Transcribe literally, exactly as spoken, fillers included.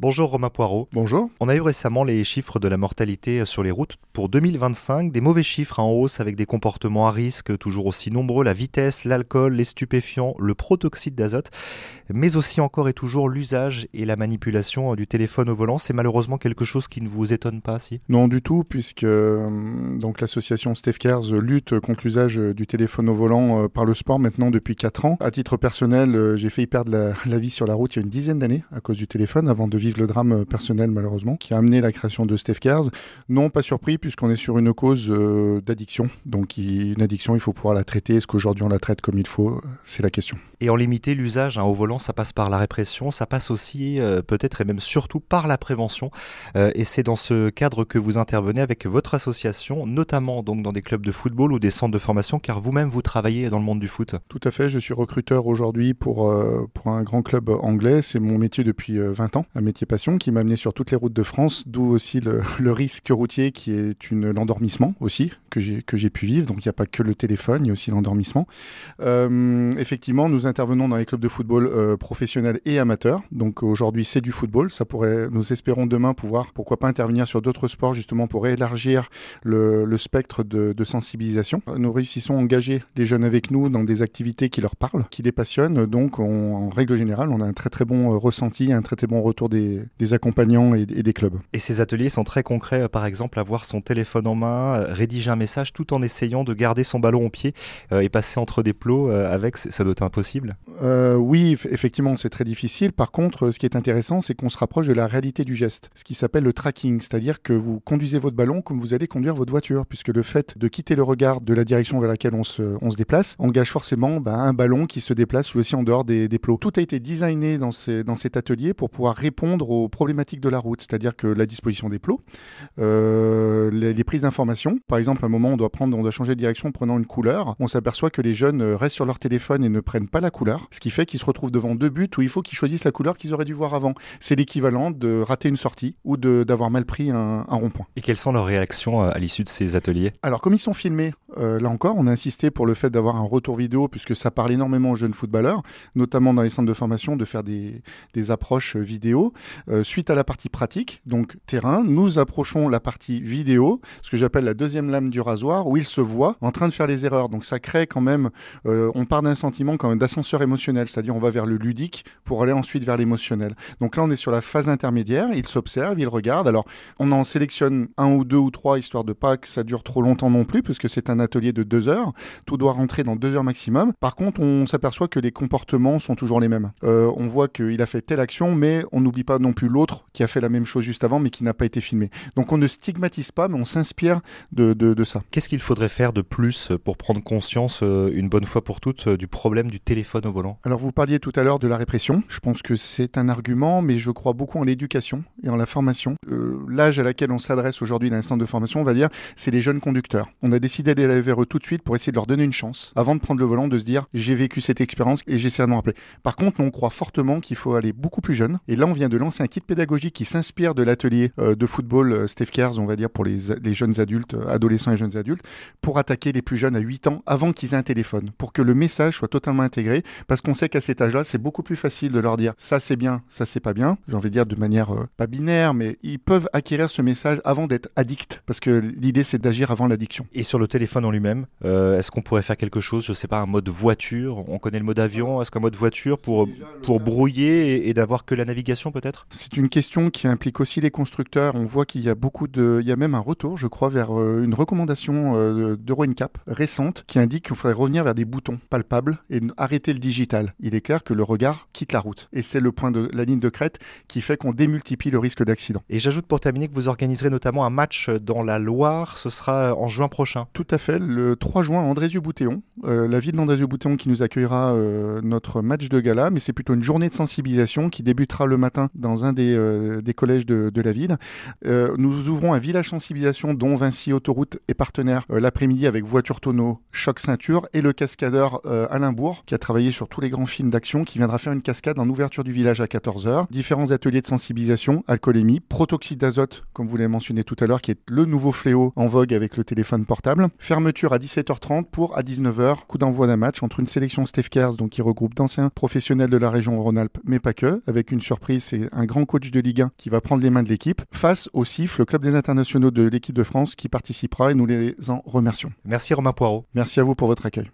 Bonjour Romain Poirot. Bonjour. On a eu récemment les chiffres de la mortalité sur les routes pour deux mille vingt-cinq, des mauvais chiffres en hausse avec des comportements à risque toujours aussi nombreux, la vitesse, l'alcool, les stupéfiants, le protoxyde d'azote, mais aussi encore et toujours l'usage et la manipulation du téléphone au volant. C'est malheureusement quelque chose qui ne vous étonne pas, si ? Non du tout, puisque euh, donc l'association Steph Cares lutte contre l'usage du téléphone au volant euh, par le sport maintenant depuis quatre ans. À titre personnel, euh, j'ai failli perdre la, la vie sur la route il y a une dizaine d'années à cause du téléphone, avant de vivre le drame personnel malheureusement, qui a amené la création de Steph Cares. Non, pas surpris, puisqu'on est sur une cause euh, d'addiction. Donc il, une addiction, il faut pouvoir la traiter. Est-ce qu'aujourd'hui on la traite comme il faut ? C'est la question. Et en limiter l'usage hein, au volant, ça passe par la répression, ça passe aussi euh, peut-être et même surtout par la prévention. Euh, et c'est dans ce cadre que vous intervenez avec votre association, notamment donc dans des clubs de football ou des centres de formation, car vous-même vous travaillez dans le monde du foot. Tout à fait, je suis recruteur aujourd'hui pour, euh, pour un grand club anglais. C'est mon métier depuis euh, vingt ans, un métier passion qui m'a amené sur toutes les routes de France, d'où aussi le, le risque routier qui est une, l'endormissement aussi, que j'ai, que j'ai pu vivre. Donc il n'y a pas que le téléphone, il y a aussi l'endormissement. Euh, effectivement, nous intervenons dans les clubs de football euh, professionnels et amateurs. Donc aujourd'hui, c'est du football. Ça pourrait, nous espérons demain pouvoir, pourquoi pas, intervenir sur d'autres sports justement pour élargir le, le spectre de, de sensibilisation. Nous réussissons à engager les jeunes avec nous dans des activités qui leur parlent, qui les passionnent. Donc on, en règle générale, on a un très très bon euh, ressenti, un très très bon retour des, des accompagnants et, et des clubs. Et ces ateliers sont très concrets, par exemple avoir son téléphone en main, rédiger un message tout en essayant de garder son ballon au pied euh, et passer entre des plots euh, avec, ça doit être impossible. Euh, oui, effectivement, c'est très difficile. Par contre, ce qui est intéressant, c'est qu'on se rapproche de la réalité du geste, ce qui s'appelle le tracking, c'est-à-dire que vous conduisez votre ballon comme vous allez conduire votre voiture, puisque le fait de quitter le regard de la direction vers laquelle on se, on se déplace engage forcément bah, un ballon qui se déplace lui aussi en dehors des, des plots. Tout a été designé dans, ces, dans cet atelier pour pouvoir répondre aux problématiques de la route, c'est-à-dire que la disposition des plots, euh, les, les prises d'informations. Par exemple, à un moment, on doit prendre, on doit changer de direction en prenant une couleur. On s'aperçoit que les jeunes restent sur leur téléphone et ne prennent pas la couleur, ce qui fait qu'ils se retrouvent devant deux buts où il faut qu'ils choisissent la couleur qu'ils auraient dû voir avant. C'est l'équivalent de rater une sortie ou de, d'avoir mal pris un, un rond-point. Et quelles sont leurs réactions à l'issue de ces ateliers ? Alors, comme ils sont filmés, euh, là encore, on a insisté pour le fait d'avoir un retour vidéo, puisque ça parle énormément aux jeunes footballeurs, notamment dans les centres de formation, de faire des, des approches vidéo. Euh, suite à la partie pratique, donc terrain, nous approchons la partie vidéo, ce que j'appelle la deuxième lame du rasoir, où ils se voient en train de faire les erreurs. Donc ça crée quand même, euh, on part d'un sentiment quand même d'ascenseur émotionnel, c'est-à-dire on va vers le ludique pour aller ensuite vers l'émotionnel. Donc là, on est sur la phase intermédiaire, ils s'observent, ils regardent. Alors, on en sélectionne un ou deux ou trois, histoire de pas que ça dure trop longtemps non plus, puisque c'est un atelier de deux heures. Tout doit rentrer dans deux heures maximum. Par contre, on s'aperçoit que les comportements sont toujours les mêmes. Euh, on voit qu'il a fait telle action, mais on n'oublie pas non plus l'autre qui a fait la même chose juste avant, mais qui n'a pas été filmé. Donc on ne stigmatise pas, mais on s'inspire de, de, de ça. Qu'est-ce qu'il faudrait faire de plus pour prendre conscience, euh, une bonne fois pour toutes, euh, du problème du téléphone au volant ? Alors vous parliez tout à l'heure de la répression. Je pense que c'est un argument, mais je crois beaucoup en l'éducation et en la formation. Euh, l'âge à laquelle on s'adresse aujourd'hui dans un centre de formation, on va dire, c'est les jeunes conducteurs. On a décidé d'aller vers eux tout de suite pour essayer de leur donner une chance, avant de prendre le volant, de se dire, j'ai vécu cette expérience et j'essaie de m'en rappeler. Par contre, on croit fortement qu'il faut aller beaucoup plus jeune. Et là, on vient de lancer un kit pédagogique qui s'inspire de l'atelier euh, de football euh, Steph Cares, on va dire, pour les, les jeunes adultes, euh, adolescents et jeunes adultes, pour attaquer les plus jeunes à huit ans avant qu'ils aient un téléphone, pour que le message soit totalement intégré, parce qu'on sait qu'à cet âge-là, c'est beaucoup plus facile de leur dire ça c'est bien, ça c'est pas bien. J'ai envie de dire de manière euh, pas binaire, mais ils peuvent acquérir ce message avant d'être addicts, parce que l'idée c'est d'agir avant l'addiction. Et sur le téléphone en lui-même, euh, est-ce qu'on pourrait faire quelque chose, je sais pas, un mode voiture, on connaît le mode avion, est-ce qu'un mode voiture pour, pour brouiller et, et d'avoir que la navigation peut-être ? C'est une question qui implique aussi les constructeurs. On voit qu'il y a beaucoup de, il y a même un retour, je crois, vers euh, une recommandation euh, d'Euro N C A P récente qui indique qu'il faudrait revenir vers des boutons palpables et arrêter le digital. Il est clair que le regard quitte la route. Et c'est le point de la ligne de crête qui fait qu'on démultiplie le risque d'accident. Et j'ajoute pour terminer que vous organiserez notamment un match dans la Loire, ce sera en juin prochain. Tout à fait, le trois juin à Andrézieux-Bouthéon, euh, la ville d'Andrézieux-Bouthéon qui nous accueillera euh, notre match de gala, mais c'est plutôt une journée de sensibilisation qui débutera le matin dans un des, euh, des collèges de, de la ville. Euh, nous ouvrons un village sensibilisation dont Vinci Autoroute est partenaire euh, l'après-midi avec Voiture Tonneau, Choc Ceinture et le cascadeur euh, Alain Bourg qui a travaillé sur tous les grands films d'action qui viendra faire une cascade en ouverture du village à quatorze heures. Différents ateliers de sensibilisation, alcoolémie, protoxyde d'azote, comme vous l'avez mentionné tout à l'heure, qui est le nouveau fléau en vogue avec le téléphone portable. Fermeture à dix-sept heures trente pour, à dix-neuf heures, coup d'envoi d'un match entre une sélection Steph Cares, donc qui regroupe d'anciens professionnels de la région Rhône-Alpes, mais pas que, avec une surprise, c'est un grand coach de Ligue un qui va prendre les mains de l'équipe, face au C I F, le club des internationaux de l'équipe de France qui participera et nous les en remercions. Merci Romain Poirot. Merci à vous pour votre accueil.